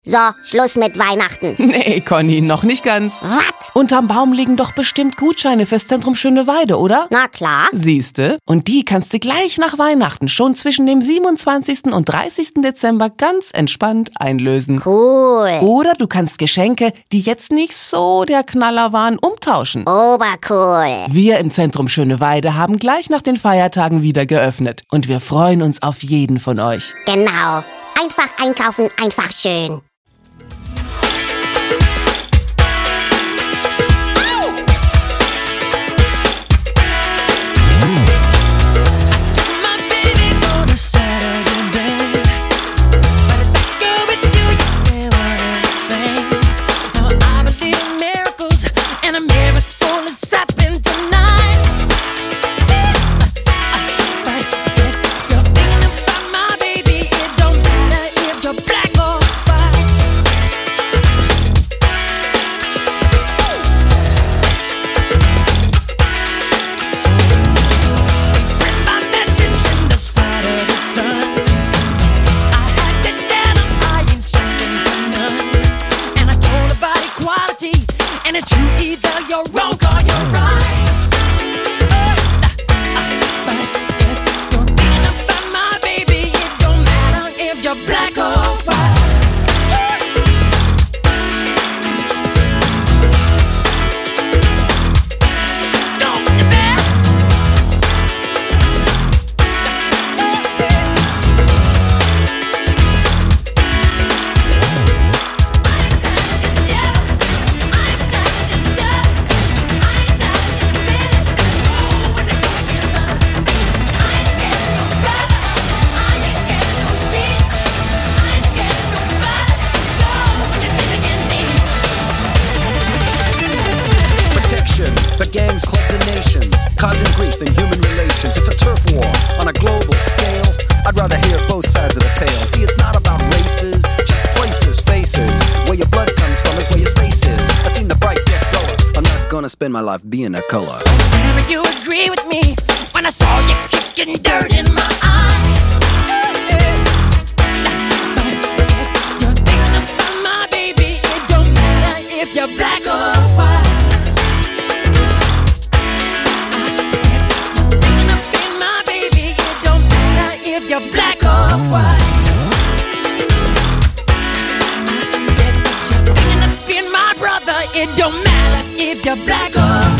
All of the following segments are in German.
So, Schluss mit Weihnachten. Nee, Conny, noch nicht ganz. Was? Unterm Baum liegen doch bestimmt Gutscheine fürs Zentrum Schöneweide, oder? Na klar. Siehste? Und die kannst du gleich nach Weihnachten, schon zwischen dem 27. und 30. Dezember ganz entspannt einlösen. Cool. Oder du kannst Geschenke, die jetzt nicht so der Knaller waren, umtauschen. Obercool. Wir im Zentrum Schöneweide haben gleich nach den Feiertagen wieder geöffnet. Und wir freuen uns auf jeden von euch. Genau. Einfach einkaufen, einfach schön. Gangs, clubs, and nations, causing grief in human relations. It's a turf war on a global scale. I'd rather hear both sides of the tale. See, it's not about races, just places, faces. Where your blood comes from is where your space is. I've seen the bright get duller. I'm not gonna spend my life being a color. Tell me you agree with me when I saw you kicking dirt in my eye. You're thinking about my baby. It don't matter if you're black or white. You're black or white. I said you're thinking of being my brother. It don't matter if you're black or white.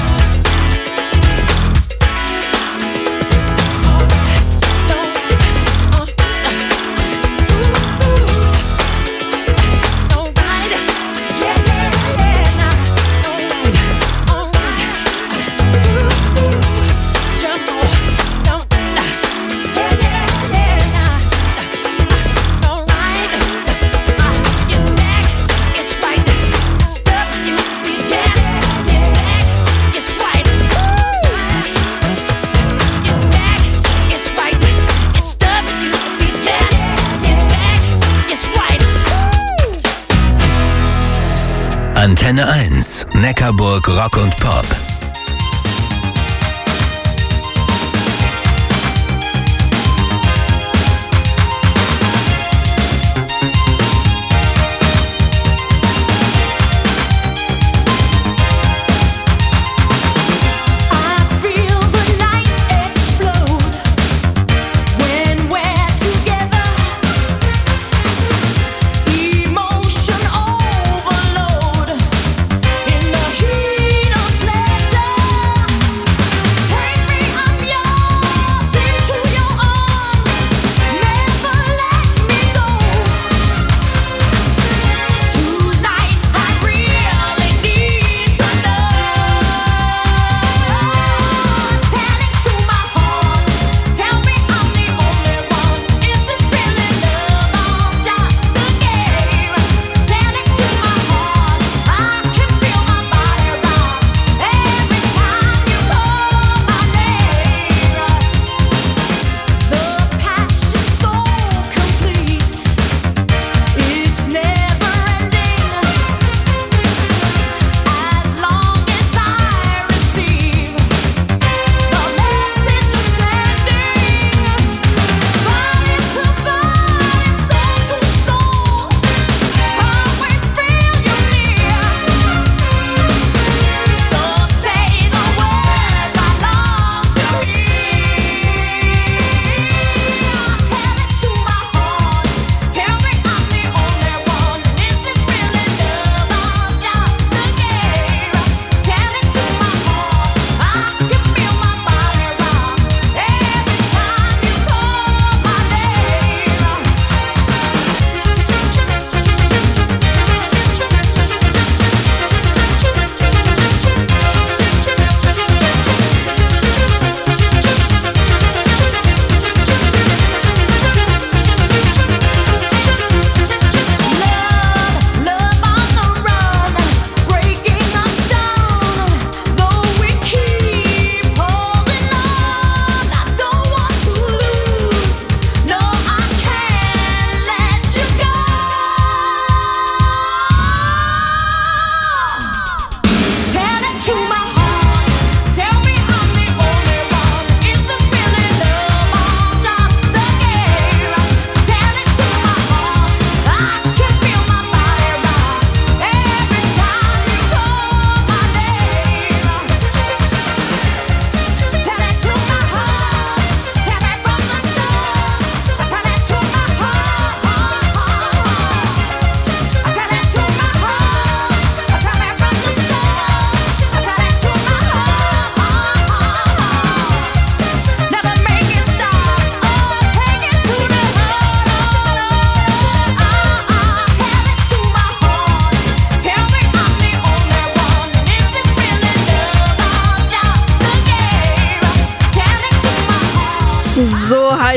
Antenne 1, Neckarburg Rock und Pop. Emotion overload in the heat of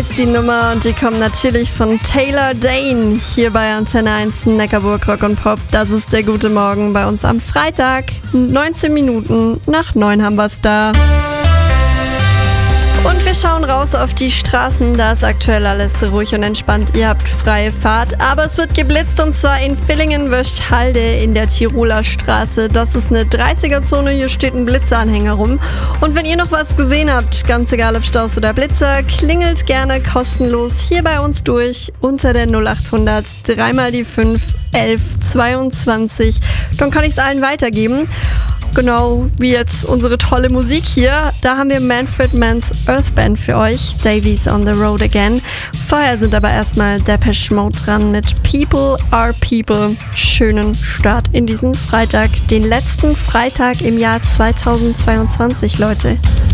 heißt die Nummer und die kommt natürlich von Taylor Dayne hier bei Antenne 1 Neckarburg Rock und Pop. Das ist der gute Morgen bei uns am Freitag. 19 Minuten nach 9 haben wir es da. Und wir schauen raus auf die Straßen, da ist aktuell alles ruhig und entspannt. Ihr habt freie Fahrt, aber es wird geblitzt und zwar in Villingen-Wöschhalde in der Tiroler Straße. Das ist eine 30er-Zone, hier steht ein Blitzeranhänger rum. Und wenn ihr noch was gesehen habt, ganz egal ob Staus oder Blitzer, klingelt gerne kostenlos hier bei uns durch unter der 0800 3 mal die 5 11 22. Dann kann ich es allen weitergeben. Genau wie jetzt unsere tolle Musik hier. Da haben wir Manfred Mann's Earth Band für euch. Davies on the Road Again. Vorher sind aber erstmal Depeche Mode dran mit People Are People. Schönen Start in diesen Freitag. Den letzten Freitag im Jahr 2022, Leute.